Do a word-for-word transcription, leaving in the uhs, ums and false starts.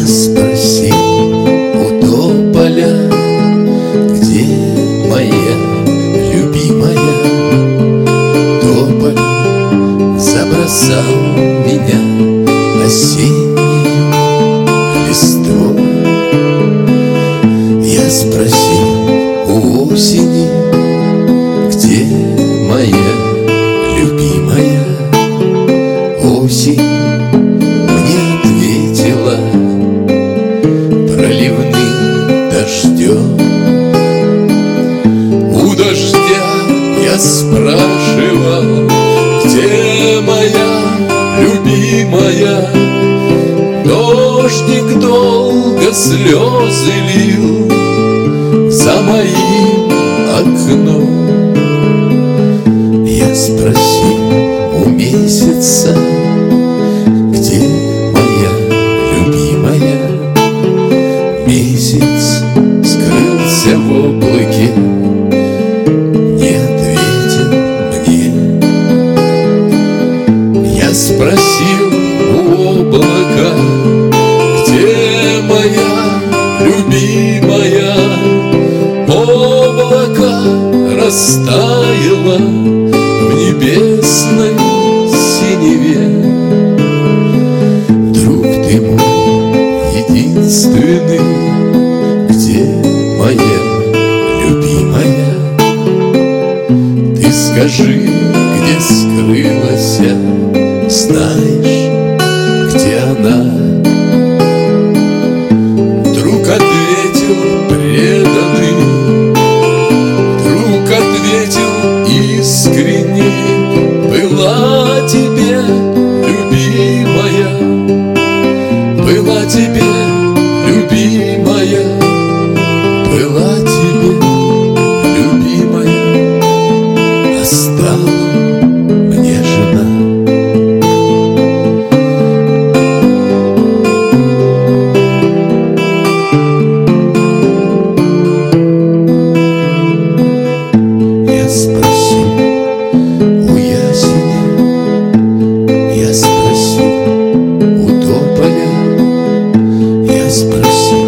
спросил у тополя, где моя любимая. Тополь забросал меня осеннюю листвой. Я спросил у осени, где моя любимая. Осень мне ответила проливным дождем. У дождя я спрашивал, где моя любимая. Дождик долго слезы лил за моим окном. Я спросил у месяца, где моя любимая. Месяц скрылся в облаке, не ответил мне. Я спросил у облака, где моя любимая. Облако растаяло в небесной синеве. Друг ты мой единственный, где моя любимая? Ты скажи, где скрылась, знаешь, где она? Друг ответил преданный, друг ответил искренне: была тебе любимая, была тебе любимая, была тебе любимая, а стала мне жена. Я спросил у ясеня, я спросил у тополя, я спросил